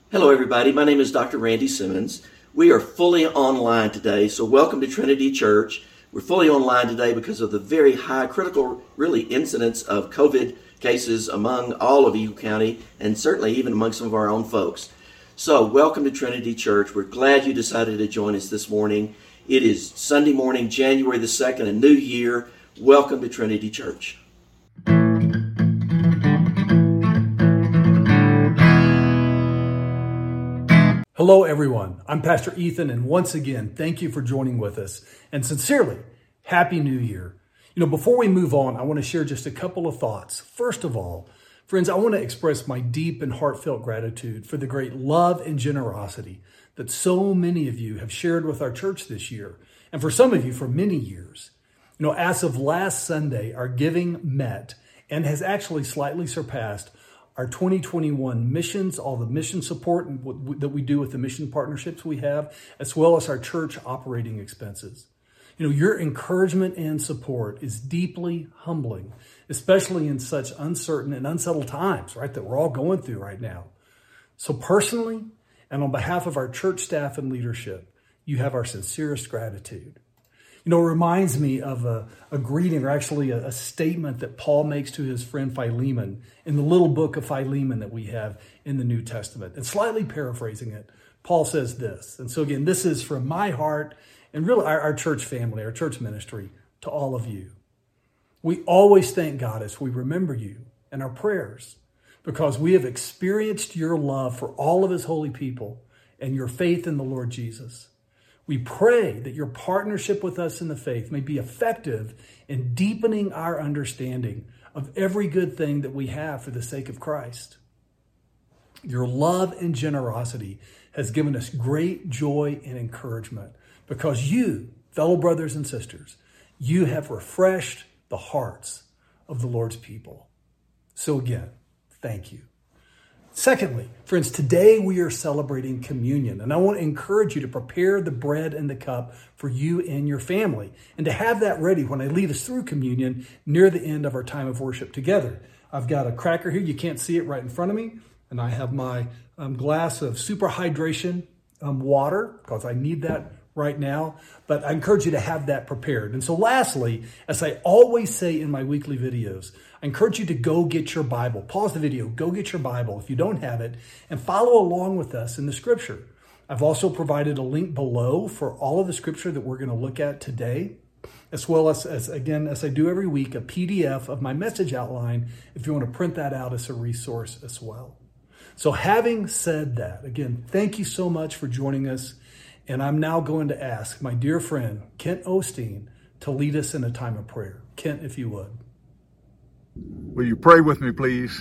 Hello, everybody. My name is Dr. Randy Simmons. We are fully online today, so welcome to Trinity Church. We're fully online today because of the very high critical, incidence of COVID cases among all of Eagle County and certainly even among some of our own folks. So welcome to Trinity Church. We're glad you decided to join us this morning. It is Sunday morning, January the 2nd, a new year. Welcome to Trinity Church. Hello, everyone. I'm Pastor Ethan, and once again, thank you for joining with us. And sincerely, Happy New Year. Before we move on, I want to share just a couple of thoughts. First of all, friends, I want to express my deep and heartfelt gratitude for the great love and generosity that so many of you have shared with our church this year, and for some of you for many years. As of last Sunday, our giving met and has actually slightly surpassed our 2021 missions, all the mission support that we do with the mission partnerships we have, as well as our church operating expenses. Your encouragement and support is deeply humbling, especially in such uncertain and unsettled times, right, that we're all going through right now. So personally, and on behalf of our church staff and leadership, you have our sincerest gratitude. It reminds me of a greeting, or actually a statement that Paul makes to his friend Philemon in the little book of Philemon that we have in the New Testament. And slightly paraphrasing it, Paul says this. And so again, this is from my heart and really our church family, our church ministry, to all of you. We always thank God as we remember you in our prayers, because we have experienced your love for all of his holy people and your faith in the Lord Jesus. We pray that your partnership with us in the faith may be effective in deepening our understanding of every good thing that we have for the sake of Christ. Your love and generosity has given us great joy and encouragement because you, fellow brothers and sisters, you have refreshed the hearts of the Lord's people. So again, thank you. Secondly, friends, today we are celebrating communion, and I want to encourage you to prepare the bread and the cup for you and your family, and to have that ready when I lead us through communion near the end of our time of worship together. I've got a cracker here. You can't see it right in front of me, and I have my glass of super hydration water, because I need that right now, but I encourage you to have that prepared. And so lastly, as I always say in my weekly videos, I encourage you to go get your Bible. Pause the video, go get your Bible if you don't have it, and follow along with us in the scripture. I've also provided a link below for all of the scripture that we're going to look at today, as well as again, as I do every week, a PDF of my message outline if you want to print that out as a resource as well. So having said that, again, thank you so much for joining us. And I'm now going to ask my dear friend, Kent Osteen, to lead us in a time of prayer. Kent, if you would. Will you pray with me, please?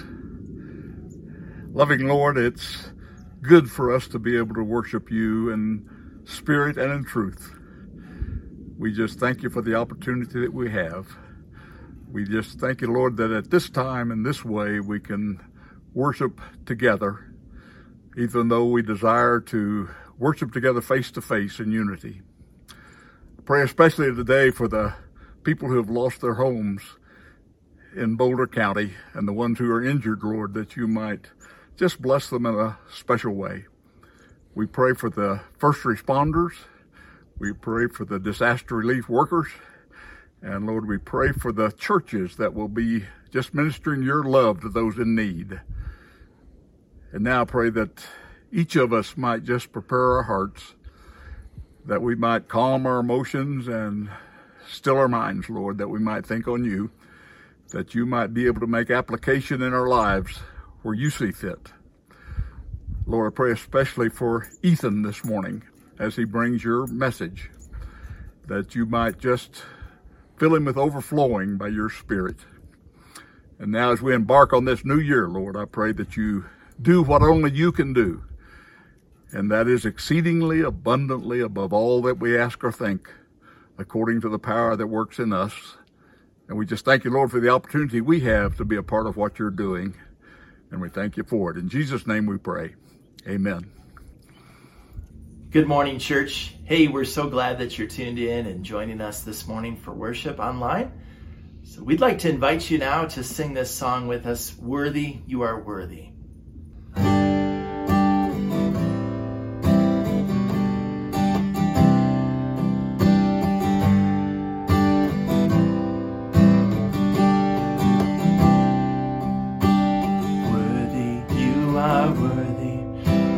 Loving Lord, it's good for us to be able to worship you in spirit and in truth. We just thank you for the opportunity that we have. We just thank you, Lord, that at this time and this way we can worship together, even though we desire to worship together face to face in unity. I pray especially today for the people who have lost their homes in Boulder County and the ones who are injured, Lord, that you might just bless them in a special way. We pray for the first responders. We pray for the disaster relief workers. And Lord, we pray for the churches that will be just ministering your love to those in need. And now I pray that each of us might just prepare our hearts, that we might calm our emotions and still our minds, Lord, that we might think on you, that you might be able to make application in our lives where you see fit. Lord, I pray especially for Ethan this morning as he brings your message, that you might just fill him with overflowing by your Spirit. And now as we embark on this new year, Lord, I pray that you do what only you can do, and that is exceedingly abundantly above all that we ask or think, according to the power that works in us. And we just thank you, Lord, for the opportunity we have to be a part of what you're doing. And we thank you for it. In Jesus' name we pray. Amen. Good morning, church. Hey, we're so glad that you're tuned in and joining us this morning for worship online. So we'd like to invite you now to sing this song with us, Worthy You Are Worthy.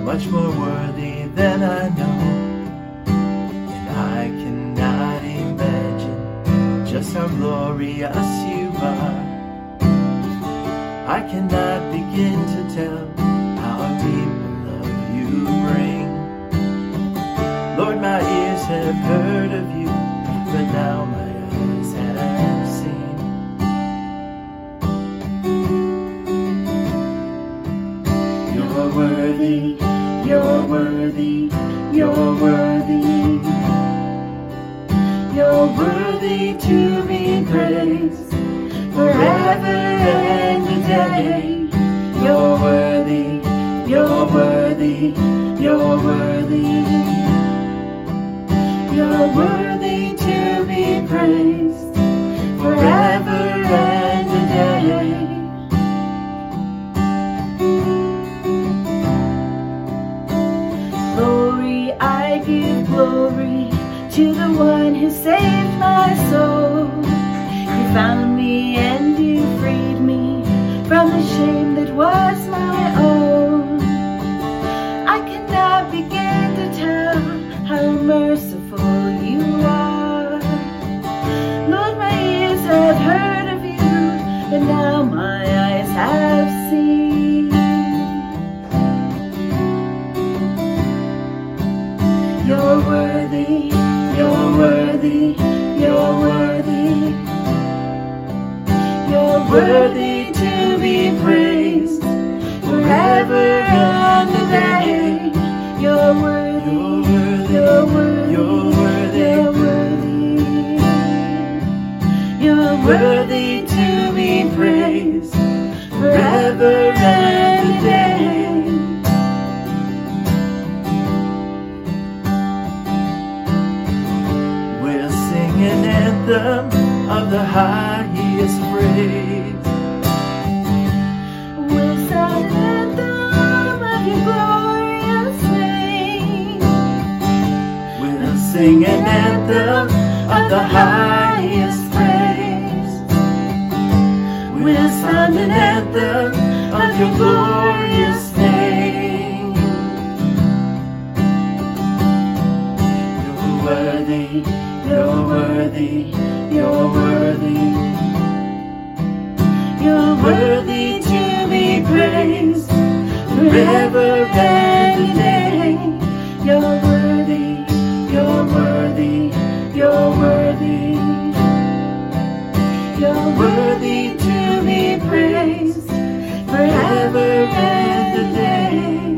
much more worthy than I know. And I cannot imagine just how glorious you are. I cannot begin to tell how deep a love you bring. Lord, my ears have heard of you, but now my eyes have seen. You're worthy, you're worthy, you're worthy. You're worthy to be praised forever and a day. You're worthy, you're worthy, you're worthy. You're worthy to be praised forever and a day. Glory, I give glory to the one who saved my soul. You found me and you freed me from the shame that was my own. I cannot begin to tell how merciful you are. Lord, my ears have heard of you, but now my eyes have seen. You're worthy, you're worthy, you're worthy. You're worthy to be praised forever and a day. You're worthy, you're worthy, you're worthy, you're worthy. You're worthy to be praised forever and a day. We'll sing an anthem of the highest praise. We'll sing an anthem of your glorious name. We'll sing an anthem of the highest praise. We'll sing an anthem of your glorious name. You're worthy, you're worthy, you're worthy. You're worthy to be praised forever and a day. You're worthy, you're worthy, you're worthy. You're worthy to be praised forever and a day.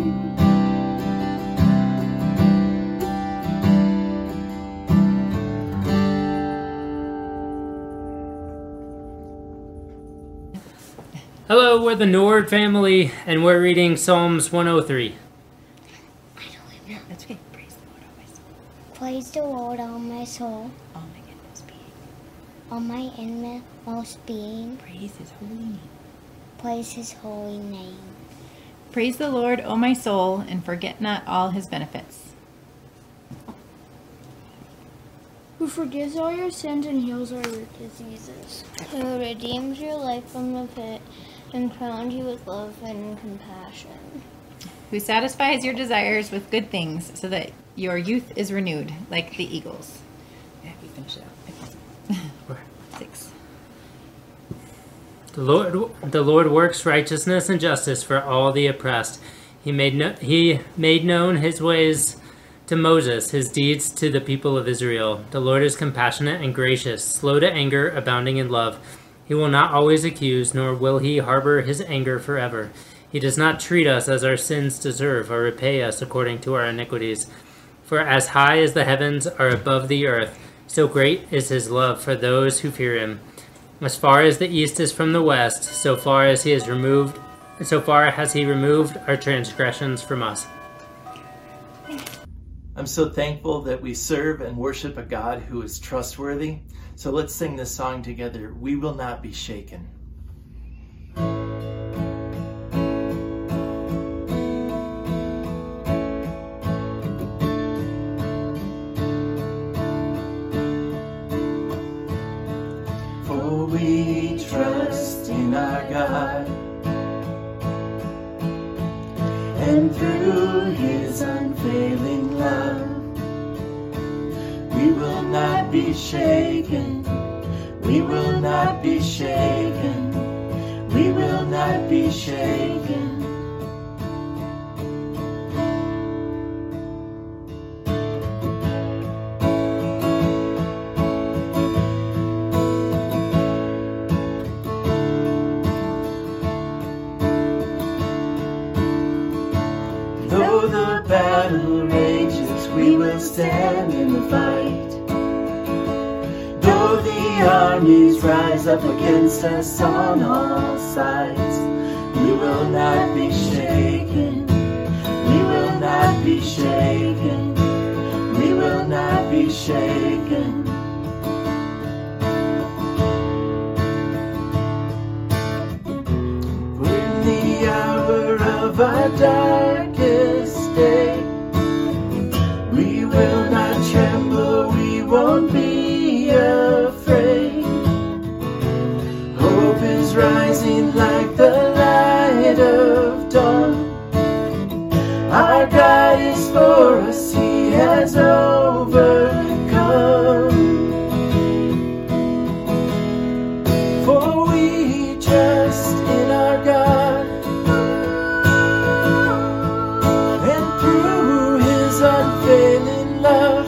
Hello, we're the Nord family, and we're reading Psalms 103. That's okay. Praise the Lord, all my soul. Praise the Lord, all my soul, All my inmost being. all my inmost being. Praise his holy name. Praise his holy name. Praise the Lord, O my soul, and forget not all his benefits. Who forgives all your sins and heals all your diseases. Who redeems your life from the pit and crowns you with love and compassion. Who satisfies your desires with good things so that your youth is renewed like the eagles. Yeah, we finish it out. 6. The Lord works righteousness and justice for all the oppressed. He made known his ways to Moses, his deeds to the people of Israel. The Lord is compassionate and gracious, slow to anger, abounding in love. He will not always accuse, nor will he harbor his anger forever. He does not treat us as our sins deserve, or repay us according to our iniquities. For as high as the heavens are above the earth, so great is his love for those who fear him. As far as the east is from the west, so far has he removed our transgressions from us. I'm so thankful that we serve and worship a God who is trustworthy. So let's sing this song together. We will not be shaken. For we trust in our God, and through through his unfailing love. We will not be shaken. We will not be shaken. We will not be shaken. Though the battle rages, we will stand in the fight. Though the armies rise up against us on all sides, we will not be shaken. We will not be shaken. We will not be shaken. For in the hour of our darkest day, we will not tremble, we won't be afraid. Hope is rising like the light of dawn. Our God is for us, he has overcome. For we trust in our God, and through his unfailing love,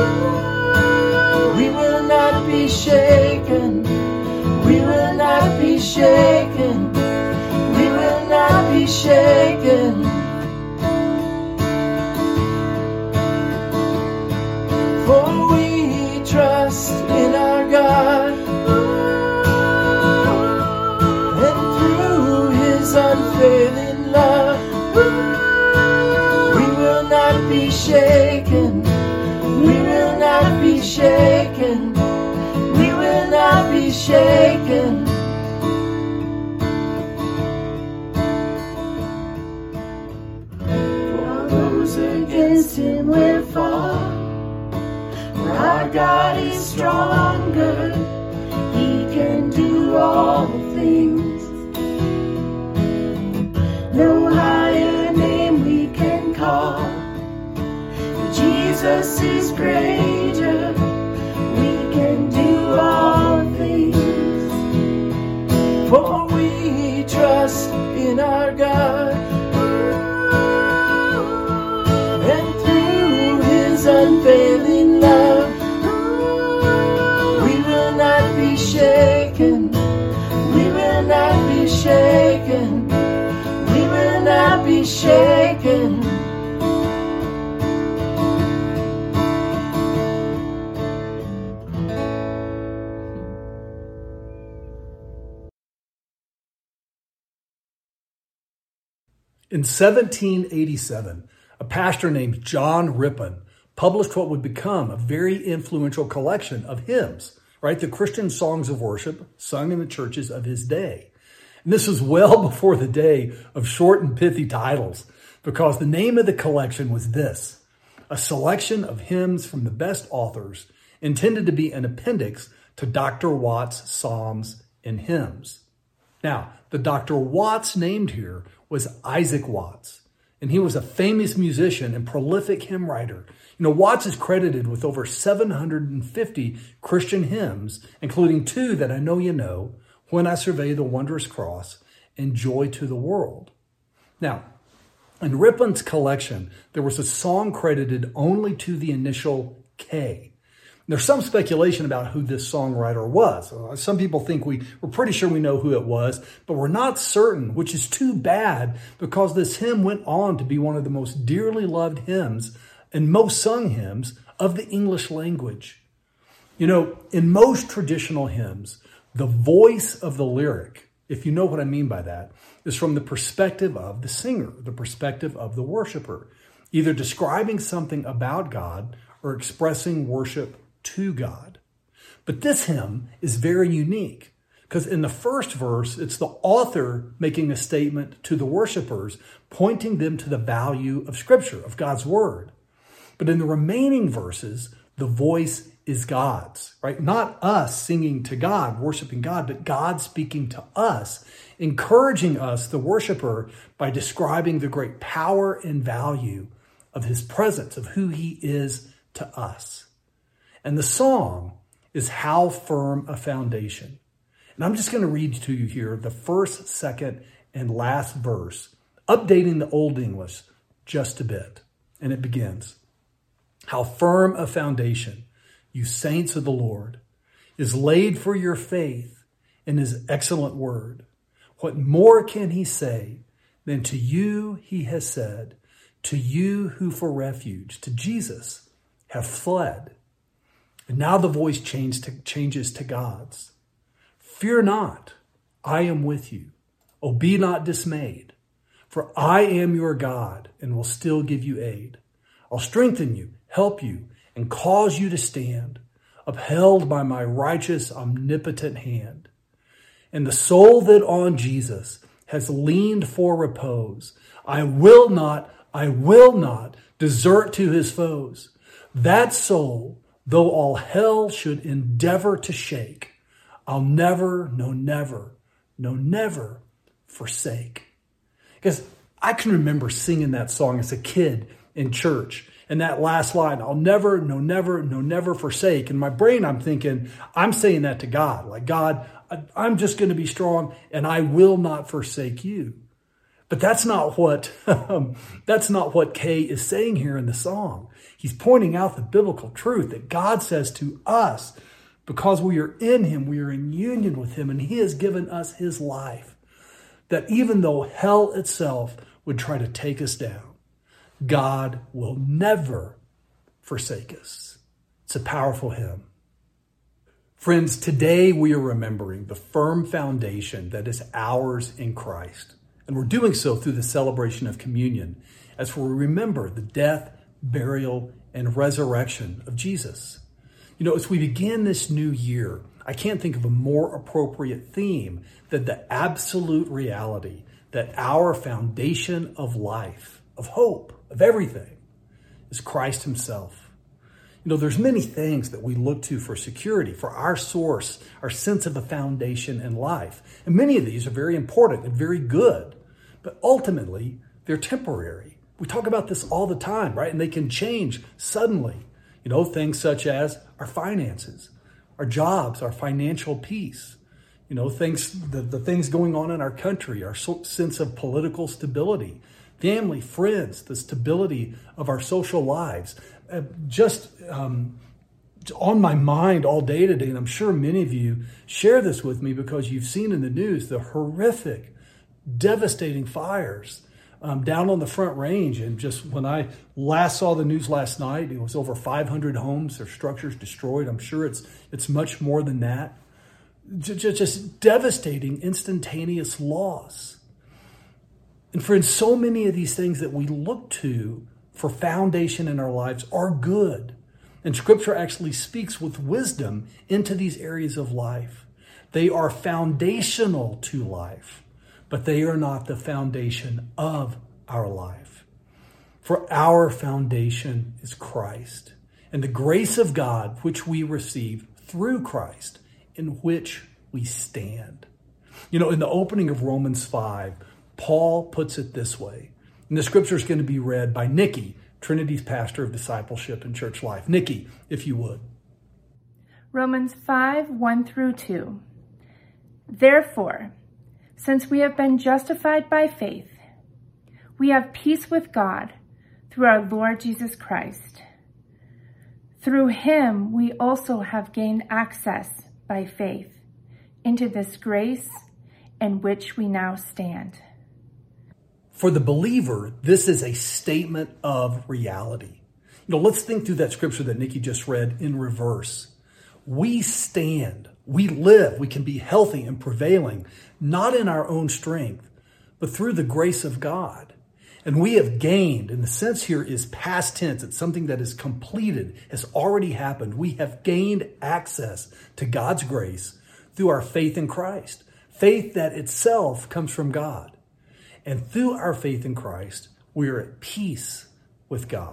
we will not be shaken. We will not be shaken. We will not be shaken. For we trust in our God, and through his unfailing love, we will not be shaken. We will not be shaken. We will not be shaken. For those against him will fall. For our God is stronger. He can do all things. No higher name we can call. Jesus is greater. We can do all things. For we trust in our God, and through his unfailing love, we will not be shaken. We will not be shaken. We will not be shaken. In 1787, a pastor named John Rippon published what would become a very influential collection of hymns, right? The Christian songs of worship sung in the churches of his day. And this was well before the day of short and pithy titles, because the name of the collection was this: a selection of hymns from the best authors, intended to be an appendix to Dr. Watts' Psalms and Hymns. Now, the Dr. Watts named here was Isaac Watts, and he was a famous musician and prolific hymn writer. You know, Watts is credited with over 750 Christian hymns, including two that I know you know, When I Survey the Wondrous Cross and Joy to the World. Now, in Rippon's collection, there was a song credited only to the initial K. There's some speculation about who this songwriter was. Some people think we're pretty sure we know who it was, but we're not certain, which is too bad, because this hymn went on to be one of the most dearly loved hymns and most sung hymns of the English language. You know, in most traditional hymns, the voice of the lyric, if you know what I mean by that, is from the perspective of the singer, the perspective of the worshiper, either describing something about God or expressing worship to God. But this hymn is very unique because in the first verse, it's the author making a statement to the worshipers, pointing them to the value of Scripture, of God's Word. But in the remaining verses, The voice is God's, right? Not us singing to God, worshiping God, but God speaking to us, encouraging us, the worshiper, by describing the great power and value of his presence, of who he is to us. And the song is How Firm a Foundation. And I'm just going to read to you here the first, second, and last verse, updating the Old English just a bit. And it begins, how firm a foundation, you saints of the Lord, is laid for your faith in his excellent word. What more can he say than to you he has said, to you who for refuge, to Jesus, have fled? And now the voice changes to God's. Fear not, I am with you. Oh, be not dismayed, for I am your God and will still give you aid. I'll strengthen you, help you, and cause you to stand, upheld by my righteous, omnipotent hand. And the soul that on Jesus has leaned for repose, I will not desert to his foes. That soul, though all hell should endeavor to shake, I'll never forsake. Because I can remember singing that song as a kid in church. And that last line, I'll never forsake. In my brain, I'm thinking, I'm saying that to God. Like, God, I'm just going to be strong and I will not forsake you. But that's not what Kay is saying here in the song. He's pointing out the biblical truth that God says to us, because we are in him, we are in union with him, and he has given us his life, that even though hell itself would try to take us down, God will never forsake us. It's a powerful hymn. Friends, today we are remembering the firm foundation that is ours in Christ. And we're doing so through the celebration of communion as we remember the death, burial, and resurrection of Jesus. You know, as we begin this new year, I can't think of a more appropriate theme than the absolute reality that our foundation of life, of hope, of everything, is Christ himself. You know, there's many things that we look to for security, for our source, our sense of a foundation in life. And many of these are very important and very good, but ultimately they're temporary. We talk about this all the time, right? And they can change suddenly. You know, things such as our finances, our jobs, our financial peace, you know, the things going on in our country, our sense of political stability, family, friends, the stability of our social lives. On my mind all day today, and I'm sure many of you share this with me because you've seen in the news the horrific, devastating fires down on the Front Range. And just when I last saw the news last night, it was over 500 homes or structures destroyed. I'm sure it's much more than that. Just devastating, instantaneous loss. And friends, so many of these things that we look to for foundation in our lives are good. And Scripture actually speaks with wisdom into these areas of life. They are foundational to life, but they are not the foundation of our life. For our foundation is Christ and the grace of God, which we receive through Christ, in which we stand. You know, in the opening of Romans 5, Paul puts it this way. And the scripture is going to be read by Nikki, Trinity's pastor of discipleship and church life. Nikki, if you would. Romans 5, 1 through 2. Therefore, since we have been justified by faith, we have peace with God through our Lord Jesus Christ. Through him, we also have gained access by faith into this grace in which we now stand. For the believer, this is a statement of reality. You know, let's think through that scripture that Nikki just read in reverse. We stand, we live, we can be healthy and prevailing, not in our own strength, but through the grace of God. And we have gained, and the sense here is past tense. It's something that is completed, has already happened. We have gained access to God's grace through our faith in Christ. Faith that itself comes from God. And through our faith in Christ, we are at peace with God.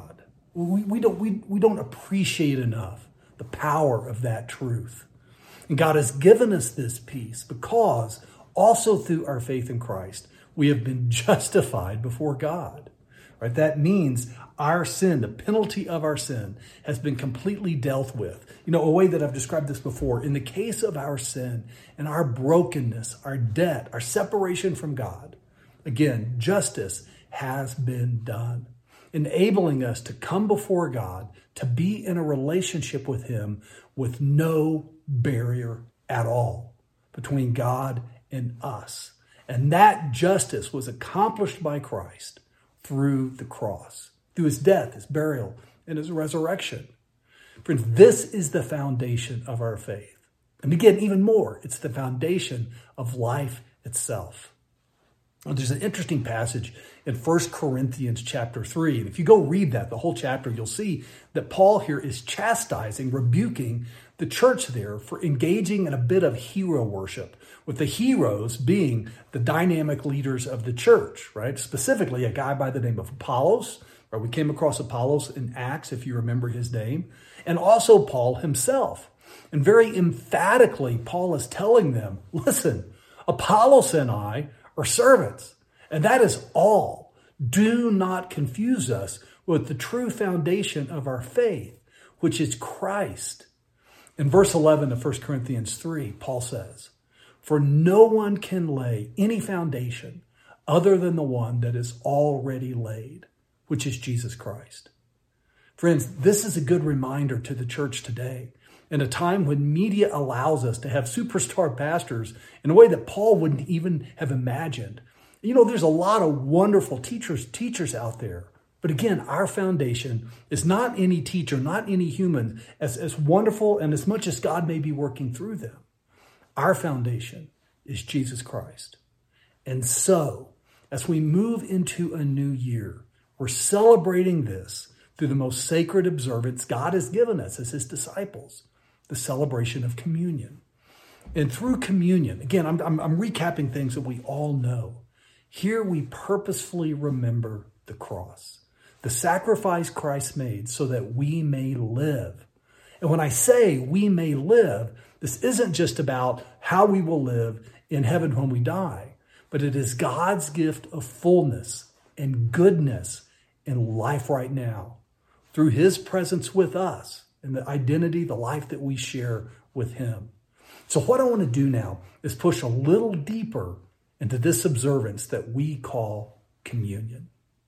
We don't appreciate enough the power of that truth. And God has given us this peace because also through our faith in Christ, we have been justified before God. Right? That means our sin, the penalty of our sin, has been completely dealt with. You know, a way that I've described this before, in the case of our sin and our brokenness, our debt, our separation from God, again, justice has been done, enabling us to come before God, to be in a relationship with Him with no barrier at all between God and us. And that justice was accomplished by Christ through the cross, through His death, His burial, and His resurrection. Friends, this is the foundation of our faith. And again, even more, it's the foundation of life itself. Well, there's an interesting passage in 1 Corinthians chapter 3. And if you go read that, the whole chapter, you'll see that Paul here is chastising, rebuking the church there for engaging in a bit of hero worship, with the heroes being the dynamic leaders of the church, right? Specifically, a guy by the name of Apollos, right? We came across Apollos in Acts, if you remember his name, and also Paul himself. And very emphatically, Paul is telling them, listen, Apollos and I are servants, and that is all. Do not confuse us with the true foundation of our faith, which is Christ. In verse 11 of 1 Corinthians 3, Paul says, for no one can lay any foundation other than the one that is already laid, which is Jesus Christ. Friends, this is a good reminder to the church today, in a time when media allows us to have superstar pastors in a way that Paul wouldn't even have imagined. You know, there's a lot of wonderful teachers out there. But again, our foundation is not any teacher, not any human, as wonderful and as much as God may be working through them. Our foundation is Jesus Christ. And so, as we move into a new year, we're celebrating this through the most sacred observance God has given us as His disciples, the celebration of communion. And through communion, again, I'm recapping things that we all know. Here we purposefully remember the cross, the sacrifice Christ made so that we may live. And when I say we may live, this isn't just about how we will live in heaven when we die, but it is God's gift of fullness and goodness in life right now through His presence with us and the identity, the life that we share with Him. So what I want to do now is push a little deeper into this observance that we call communion.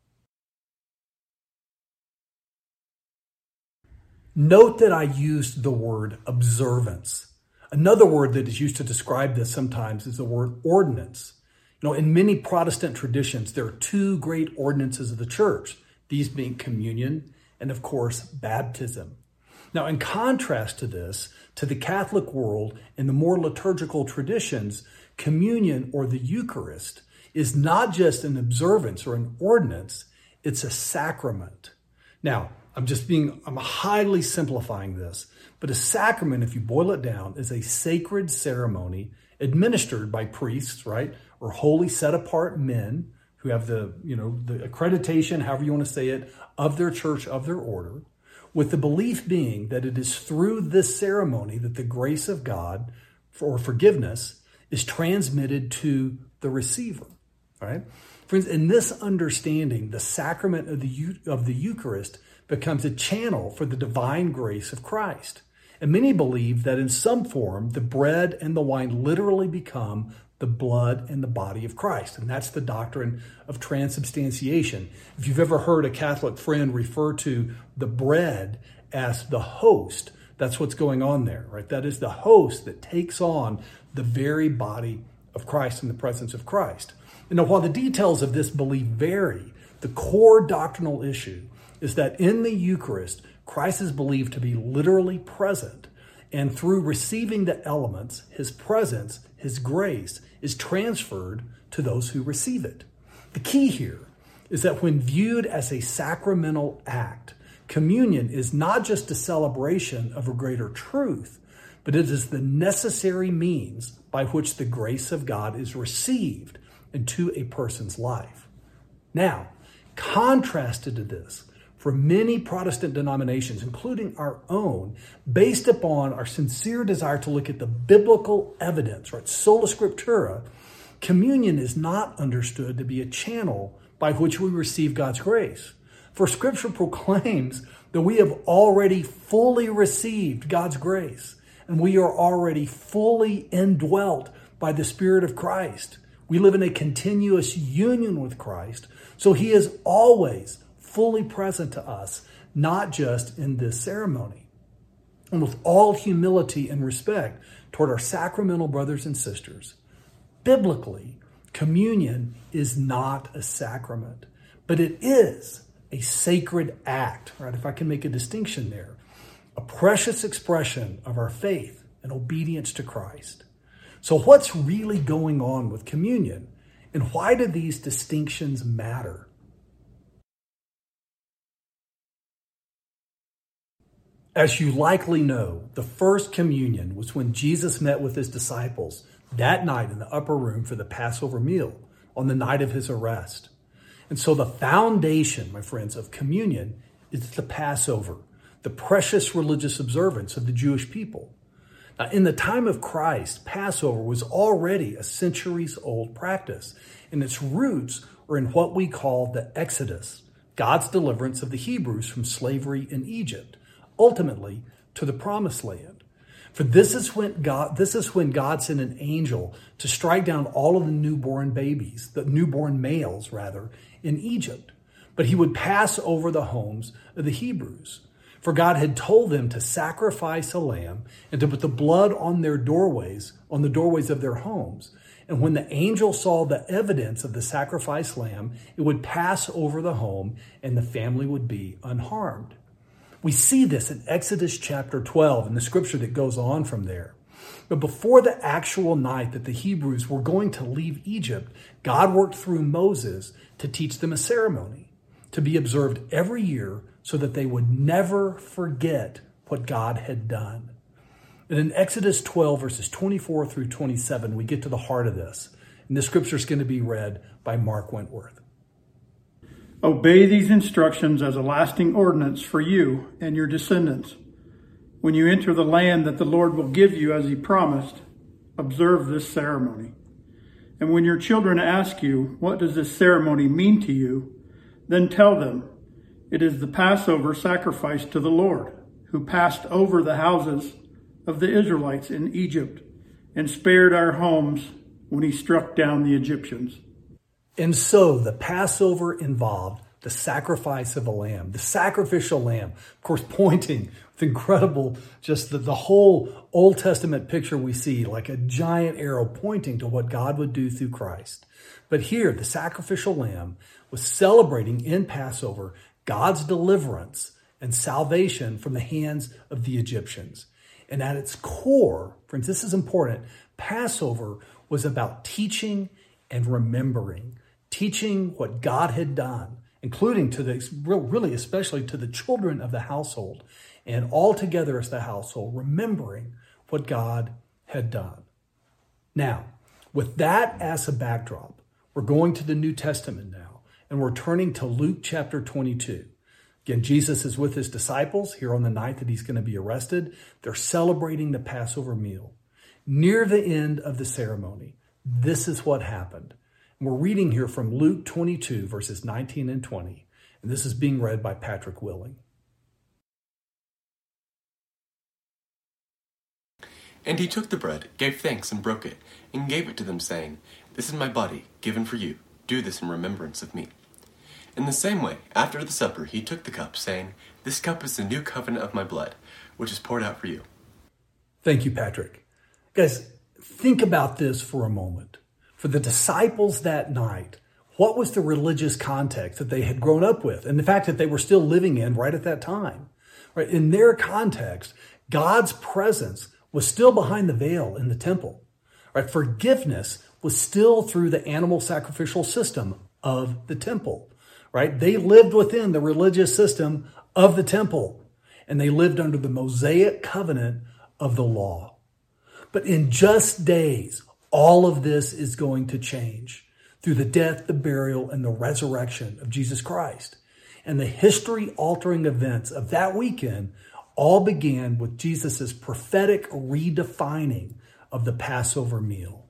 Note that I used the word observance. Another word that is used to describe this sometimes is the word ordinance. You know, in many Protestant traditions, there are two great ordinances of the church, these being communion and, of course, baptism. Now, in contrast to this, to the Catholic world and the more liturgical traditions, communion or the Eucharist is not just an observance or an ordinance, it's a sacrament. Now, I'm highly simplifying this, but a sacrament, if you boil it down, is a sacred ceremony administered by priests, right? Or holy set apart men who have the accreditation, however you want to say it, of their church, of their order, with the belief being that it is through this ceremony that the grace of God for forgiveness is transmitted to the receiver, right? Friends, in this understanding, the sacrament of the Eucharist becomes a channel for the divine grace of Christ. And many believe that in some form, the bread and the wine literally become the blood and the body of Christ. And that's the doctrine of transubstantiation. If you've ever heard a Catholic friend refer to the bread as the host, that's what's going on there, right? That is the host that takes on the very body of Christ in the presence of Christ. And now, while the details of this belief vary, the core doctrinal issue is that in the Eucharist, Christ is believed to be literally present, and through receiving the elements, His presence, His grace, is transferred to those who receive it. The key here is that when viewed as a sacramental act, communion is not just a celebration of a greater truth, but it is the necessary means by which the grace of God is received into a person's life. Now, contrasted to this, for many Protestant denominations, including our own, based upon our sincere desire to look at the biblical evidence, right? Sola Scriptura, communion is not understood to be a channel by which we receive God's grace. For Scripture proclaims that we have already fully received God's grace, and we are already fully indwelt by the Spirit of Christ. We live in a continuous union with Christ, so He is always fully present to us, not just in this ceremony. And with all humility and respect toward our sacramental brothers and sisters, biblically, communion is not a sacrament, but it is a sacred act, right? If I can make a distinction there, a precious expression of our faith and obedience to Christ. So what's really going on with communion, and why do these distinctions matter? As you likely know, the first communion was when Jesus met with his disciples that night in the upper room for the Passover meal on the night of his arrest. And so the foundation, my friends, of communion is the Passover, the precious religious observance of the Jewish people. Now, in the time of Christ, Passover was already a centuries-old practice, and its roots were in what we call the Exodus, God's deliverance of the Hebrews from slavery in Egypt, ultimately to the Promised Land. For this is when God sent an angel to strike down all of the newborn males, in Egypt. But he would pass over the homes of the Hebrews. For God had told them to sacrifice a lamb and to put the blood on the doorways of their homes. And when the angel saw the evidence of the sacrificed lamb, it would pass over the home and the family would be unharmed. We see this in Exodus chapter 12 in the scripture that goes on from there. But before the actual night that the Hebrews were going to leave Egypt, God worked through Moses to teach them a ceremony to be observed every year so that they would never forget what God had done. And in Exodus 12, verses 24 through 27, we get to the heart of this. And this scripture is going to be read by Mark Wentworth. Obey these instructions as a lasting ordinance for you and your descendants. When you enter the land that the Lord will give you as he promised, observe this ceremony. And when your children ask you, what does this ceremony mean to you? Then tell them, it is the Passover sacrifice to the Lord, who passed over the houses of the Israelites in Egypt and spared our homes when he struck down the Egyptians. And so the Passover involved the sacrifice of a lamb, the sacrificial lamb, of course, pointing with incredible, just the whole Old Testament picture we see, like a giant arrow pointing to what God would do through Christ. But here, the sacrificial lamb was celebrating in Passover God's deliverance and salvation from the hands of the Egyptians. And at its core, friends, this is important, Passover was about teaching and remembering, teaching what God had done, including really especially to the children of the household, and all together as the household, remembering what God had done. Now, with that as a backdrop, we're going to the New Testament now, and we're turning to Luke chapter 22. Again, Jesus is with his disciples here on the night that he's going to be arrested. They're celebrating the Passover meal. Near the end of the ceremony, this is what happened. And we're reading here from Luke 22, verses 19 and 20. And this is being read by Patrick Willing. And he took the bread, gave thanks, and broke it, and gave it to them, saying, This is my body, given for you. Do this in remembrance of me. In the same way, after the supper, he took the cup, saying, This cup is the new covenant of my blood, which is poured out for you. Thank you, Patrick. Guys, think about this for a moment. For the disciples that night, what was the religious context that they had grown up with, and the fact that they were still living in right at that time? Right? In their context, God's presence was still behind the veil in the temple. Right? Forgiveness was still through the animal sacrificial system of the temple. Right? They lived within the religious system of the temple, and they lived under the Mosaic covenant of the law. But in just days, all of this is going to change through the death, the burial, and the resurrection of Jesus Christ. And the history-altering events of that weekend all began with Jesus' prophetic redefining of the Passover meal.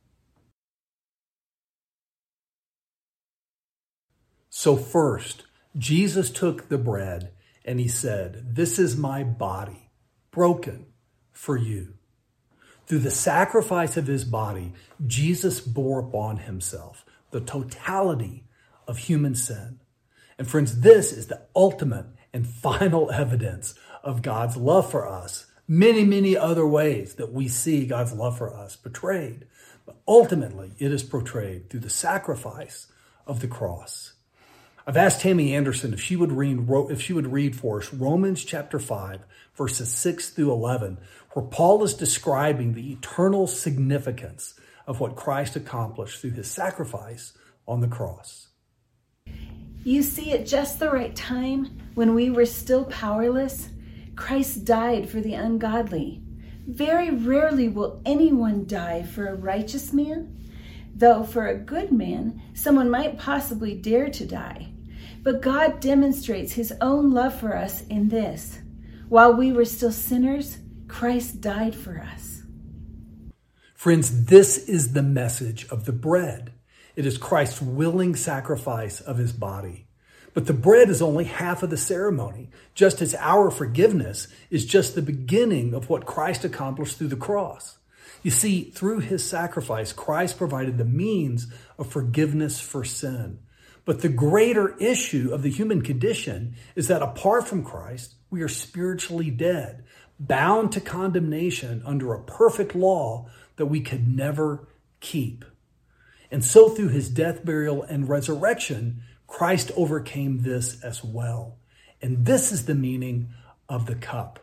So first, Jesus took the bread and he said, "This is my body, broken for you." Through the sacrifice of his body, Jesus bore upon himself the totality of human sin. And friends, this is the ultimate and final evidence of God's love for us. Many, many other ways that we see God's love for us portrayed. But ultimately, it is portrayed through the sacrifice of the cross. I've asked Tammy Anderson if she would read for us Romans chapter 5, verses 6 through 11, where Paul is describing the eternal significance of what Christ accomplished through his sacrifice on the cross. You see, at just the right time, when we were still powerless, Christ died for the ungodly. Very rarely will anyone die for a righteous man, though for a good man, someone might possibly dare to die. But God demonstrates his own love for us in this: while we were still sinners, Christ died for us. Friends, this is the message of the bread. It is Christ's willing sacrifice of his body. But the bread is only half of the ceremony, just as our forgiveness is just the beginning of what Christ accomplished through the cross. You see, through his sacrifice, Christ provided the means of forgiveness for sin. But the greater issue of the human condition is that apart from Christ, we are spiritually dead, bound to condemnation under a perfect law that we could never keep. And so through his death, burial, and resurrection, Christ overcame this as well. And this is the meaning of the cup.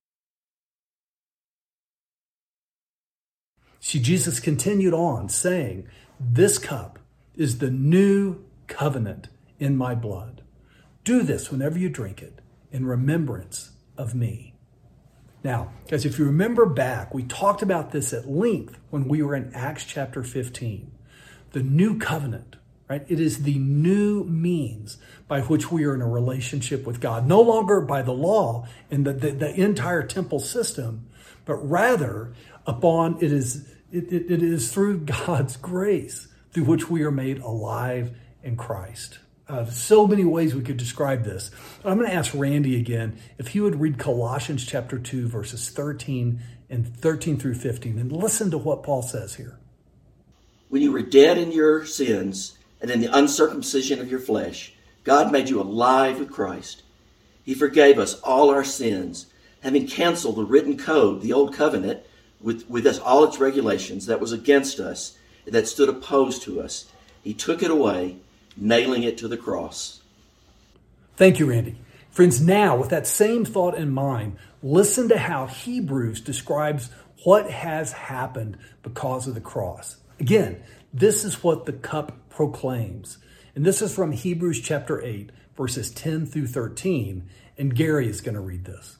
See, Jesus continued on saying, "This cup is the new covenant in my blood. Do this whenever you drink it in remembrance of me." Now, guys, if you remember back, we talked about this at length when we were in Acts chapter 15. The new covenant, right? It is the new means by which we are in a relationship with God, no longer by the law and the entire temple system, but rather it is through God's grace through which we are made alive in Christ. So many ways we could describe this. I'm going to ask Randy again if he would read Colossians chapter 2, verses 13 through 15, and listen to what Paul says here. When you were dead in your sins and in the uncircumcision of your flesh, God made you alive with Christ. He forgave us all our sins, having canceled the written code, the old covenant, with us, all its regulations that was against us, that stood opposed to us. He took it away, nailing it to the cross. Thank you, Randy. Friends, now with that same thought in mind, listen to how Hebrews describes what has happened because of the cross. Again, this is what the cup proclaims. And this is from Hebrews chapter 8, verses 10 through 13. And Gary is going to read this.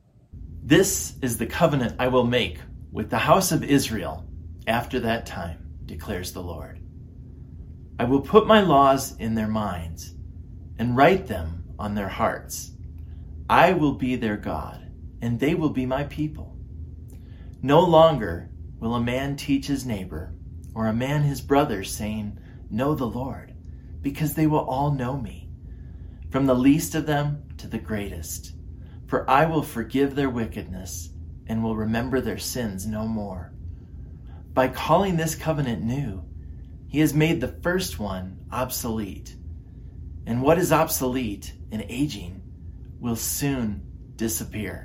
"This is the covenant I will make with the house of Israel after that time, declares the Lord. I will put my laws in their minds and write them on their hearts. I will be their God, and they will be my people. No longer will a man teach his neighbor or a man his brother, saying, 'Know the Lord,' because they will all know me, from the least of them to the greatest. For I will forgive their wickedness and will remember their sins no more. By calling this covenant new, he has made the first one obsolete. And what is obsolete and aging will soon disappear."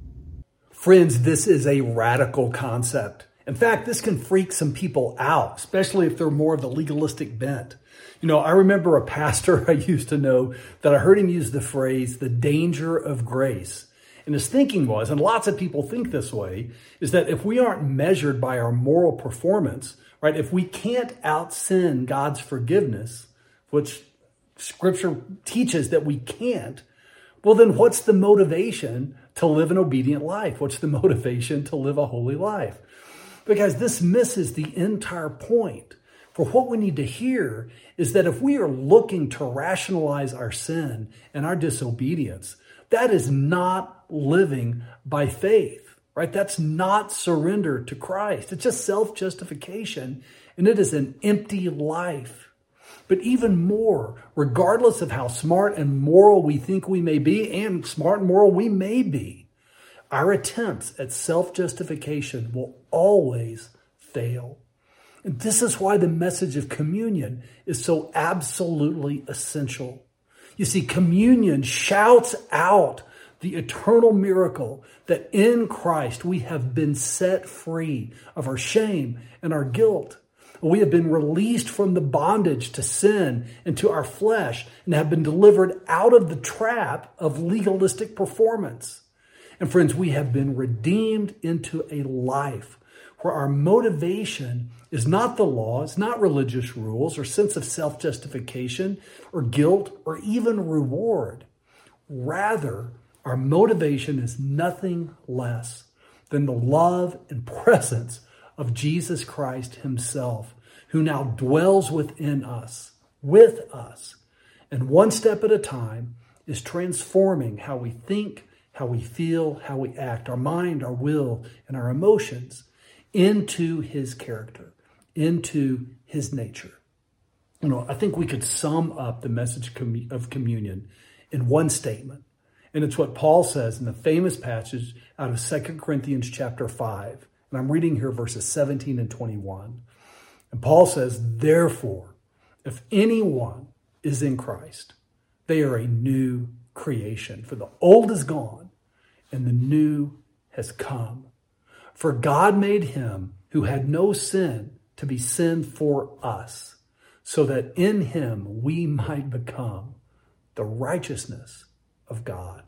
Friends, this is a radical concept. In fact, this can freak some people out, especially if they're more of the legalistic bent. You know, I remember a pastor I used to know that I heard him use the phrase, "the danger of grace." And his thinking was, and lots of people think this way, is that if we aren't measured by our moral performance, right, if we can't out-sin God's forgiveness, which Scripture teaches that we can't, well, then what's the motivation to live an obedient life? What's the motivation to live a holy life? Because this misses the entire point. For what we need to hear is that if we are looking to rationalize our sin and our disobedience, that is not living by faith, right? That's not surrender to Christ. It's just self-justification, and it is an empty life. But even more, regardless of how smart and moral we think we may be, and smart and moral we may be, our attempts at self-justification will always fail. And this is why the message of communion is so absolutely essential. You see, communion shouts out the eternal miracle that in Christ we have been set free of our shame and our guilt. We have been released from the bondage to sin and to our flesh and have been delivered out of the trap of legalistic performance. And friends, we have been redeemed into a life where our motivation is not the law, it's not religious rules or sense of self-justification or guilt or even reward. Rather, our motivation is nothing less than the love and presence of Jesus Christ himself, who now dwells within us, with us, and one step at a time is transforming how we think, how we feel, how we act, our mind, our will, and our emotions into his character, into his nature. I think we could sum up the message of communion in one statement. And it's what Paul says in the famous passage out of 2 Corinthians chapter 5. And I'm reading here verses 17 and 21. And Paul says, therefore, if anyone is in Christ, they are a new creation. For the old is gone and the new has come. For God made him who had no sin to be sin for us, so that in him we might become the righteousness of God.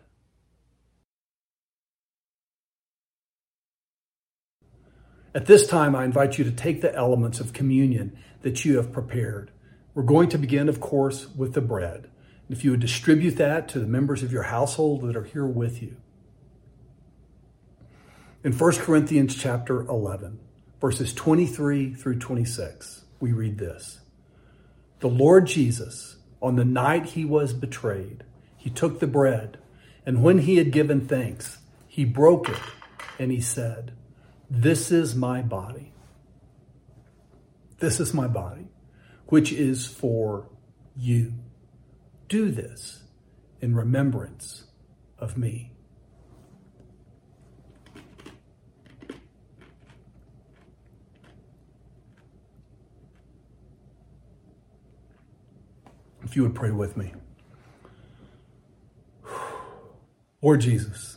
At this time, I invite you to take the elements of communion that you have prepared. We're going to begin, of course, with the bread. If you would distribute that to the members of your household that are here with you. In 1 Corinthians chapter 11, verses 23 through 26, we read this. The Lord Jesus, on the night he was betrayed, he took the bread, and when he had given thanks, he broke it, and he said, this is my body. This is my body, which is for you. Do this in remembrance of me. If you would pray with me. Lord Jesus,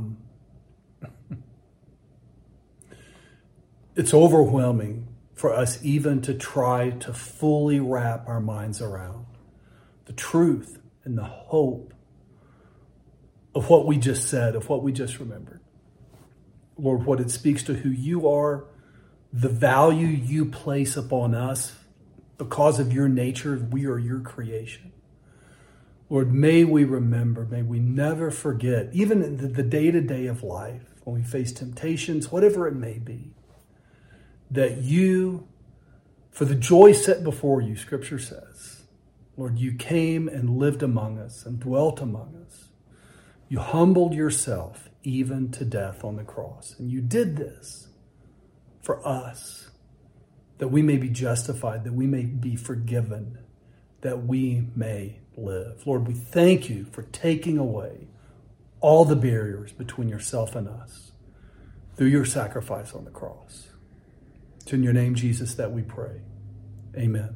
it's overwhelming for us even to try to fully wrap our minds around the truth and the hope of what we just said, of what we just remembered. Lord, what it speaks to who you are, the value you place upon us because of your nature, we are your creation. Lord, may we remember, may we never forget, even in the day-to-day of life, when we face temptations, whatever it may be, that you, for the joy set before you, Scripture says, Lord, you came and lived among us and dwelt among us. You humbled yourself even to death on the cross. And you did this for us, that we may be justified, that we may be forgiven, that we may live. Lord, we thank you for taking away all the barriers between yourself and us through your sacrifice on the cross. It's in your name, Jesus, that we pray. Amen.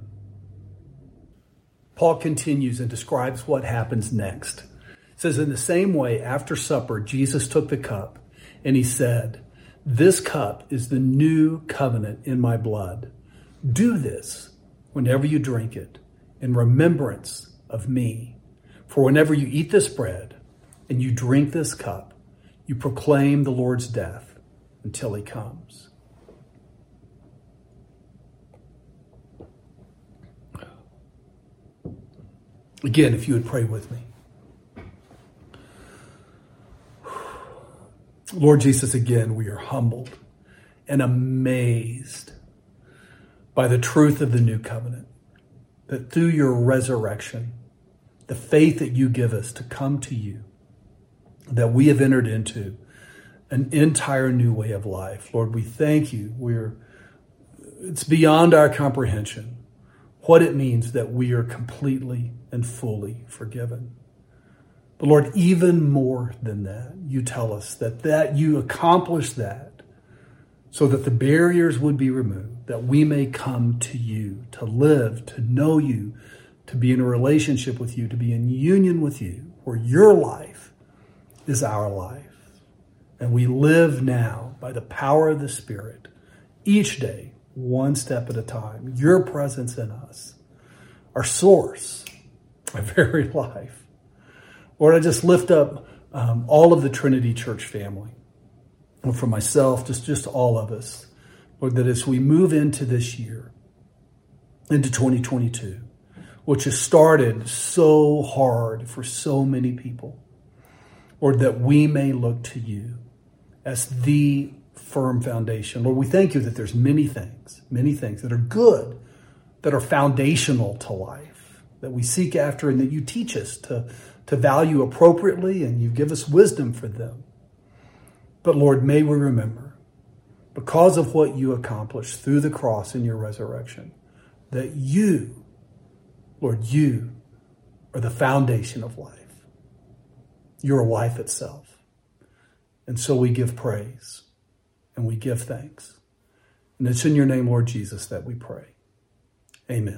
Paul continues and describes what happens next. It says, in the same way, after supper, Jesus took the cup and he said, this cup is the new covenant in my blood. Do this whenever you drink it in remembrance of me. For whenever you eat this bread and you drink this cup, you proclaim the Lord's death until he comes. Again, if you would pray with me. Lord Jesus, again, we are humbled and amazed by the truth of the new covenant, that through your resurrection, the faith that you give us to come to you, that we have entered into an entire new way of life. Lord, we thank you. It's beyond our comprehension what it means that we are completely and fully forgiven. But Lord, even more than that, you tell us that you accomplished that so that the barriers would be removed, that we may come to you, to live, to know you, to be in a relationship with you, to be in union with you, where your life is our life. And we live now by the power of the Spirit, each day, one step at a time. Your presence in us, our source, our very life. Lord, I just lift up all of the Trinity Church family. And for myself, just all of us. Lord, that as we move into this year, into 2022, which has started so hard for so many people, Lord, that we may look to you as the firm foundation. Lord, we thank you that there's many things that are good, that are foundational to life, that we seek after and that you teach us to value appropriately, and you give us wisdom for them. But Lord, may we remember, because of what you accomplished through the cross and your resurrection, that you, Lord, you are the foundation of life. You're life itself. And so we give praise and we give thanks. And it's in your name, Lord Jesus, that we pray. Amen.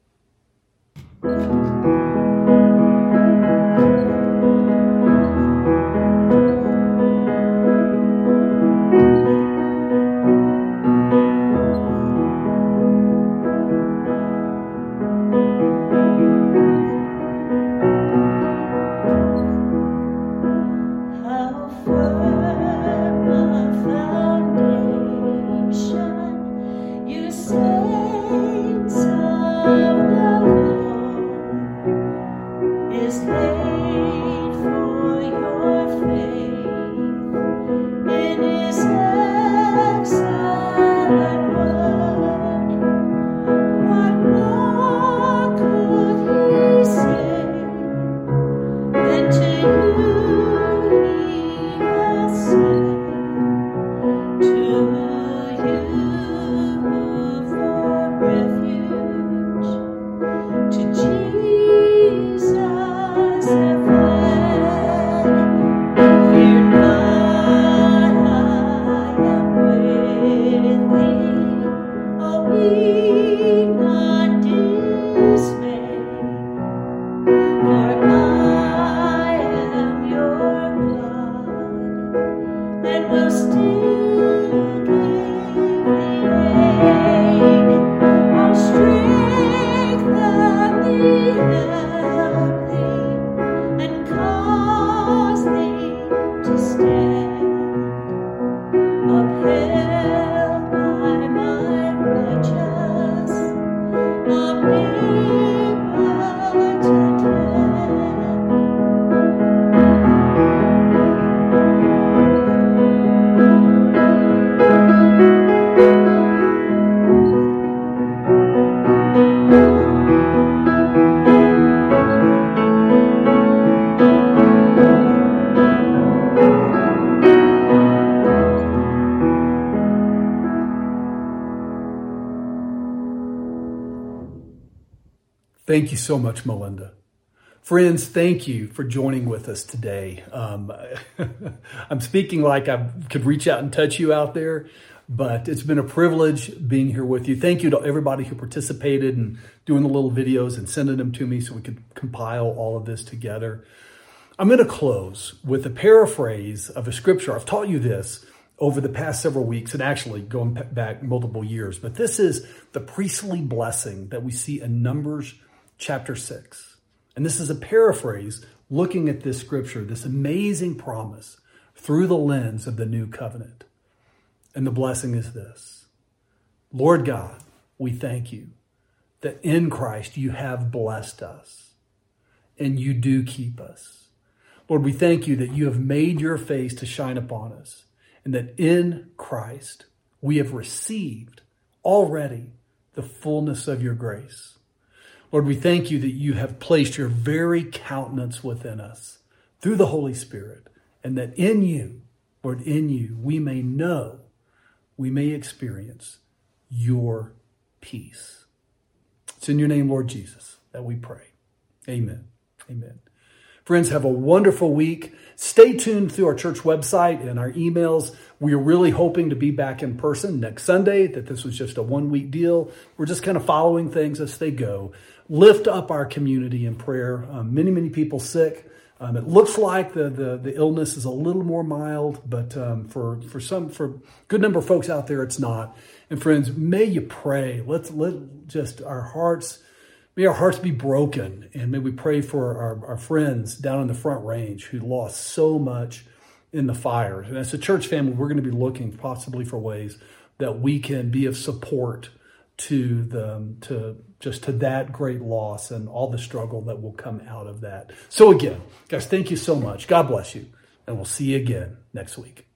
Thank you so much, Melinda. Friends, thank you for joining with us today. I'm speaking like I could reach out and touch you out there, but it's been a privilege being here with you. Thank you to everybody who participated and doing the little videos and sending them to me so we could compile all of this together. I'm going to close with a paraphrase of a scripture. I've taught you this over the past several weeks and actually going back multiple years, but this is the priestly blessing that we see in Numbers chapter 6. And this is a paraphrase looking at this scripture, this amazing promise through the lens of the new covenant. And the blessing is this: Lord God, we thank you that in Christ you have blessed us and you do keep us. Lord, we thank you that you have made your face to shine upon us and that in Christ we have received already the fullness of your grace. Lord, we thank you that you have placed your very countenance within us through the Holy Spirit, and that in you, Lord, in you, we may know, we may experience your peace. It's in your name, Lord Jesus, that we pray. Amen. Amen. Friends, have a wonderful week. Stay tuned through our church website and our emails. We are really hoping to be back in person next Sunday, that this was just a one-week deal. We're just kind of following things as they go. Lift up our community in prayer. Many people sick. It looks like the illness is a little more mild, but for a good number of folks out there, it's not. And friends, may you pray. Let our hearts be broken, and may we pray for our friends down in the Front Range who lost so much in the fires. And as a church family, we're going to be looking possibly for ways that we can be of support to that great loss and all the struggle that will come out of that. So again, guys, thank you so much. God bless you, and we'll see you again next week.